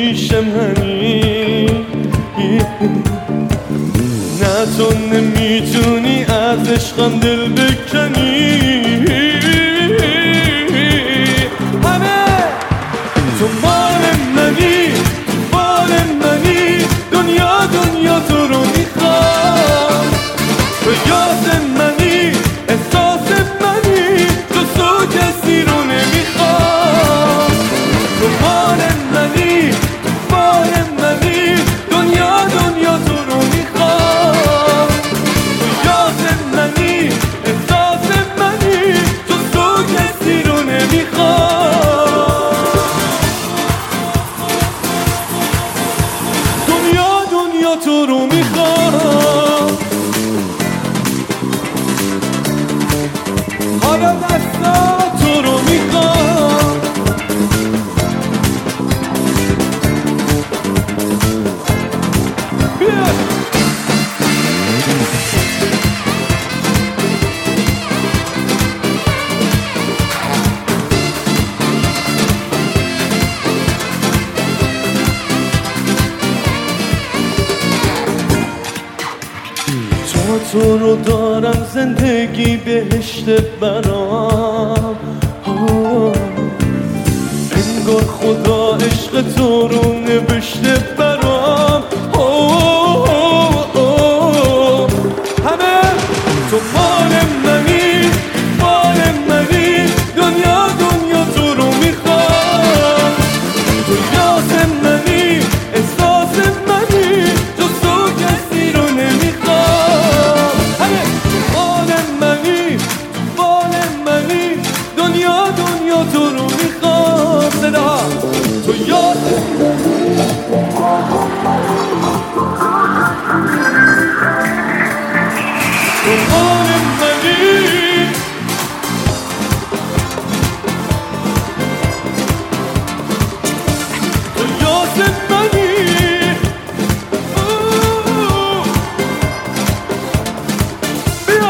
پیش منی، نه تو نمیتونی از عشقم دل بکنی. همه تو مال منی، مال منی، دنیا دنیا تو رو میخوام. تو یاد منی، احساس منی، تو کسی رو نمیخوام. تو مال منی، مال منی، دنیا دنیا تو رو میخوام. تو یاد منی، احساس منی، تو کسی رو نمیخوام. دنیا دنیا تو رو میخوام. حالا دستا تو رو میخوام. بیا تو رو دارم زندگی بهشت برام. انگار خدا عشق تو رو نوشته برام. همه تو مال منی، مال منی، دنیا دنیا تو رو میخوام. تو یاد منی، احساس منی، تو کسی رو نمیخوام. همه مال منی، مال منی، دنیا دنیا تو رو میخوام. صدا تو یاد تو مال منی. تو یاد منی. بیا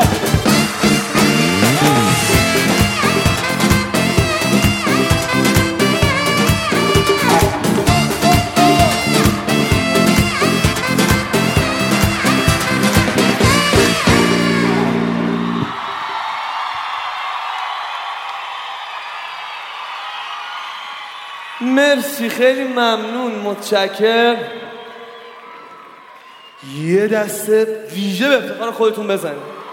مرسی، خیلی ممنون، متشکر. یه دسته ویژه به افتخار خودتون بزنید.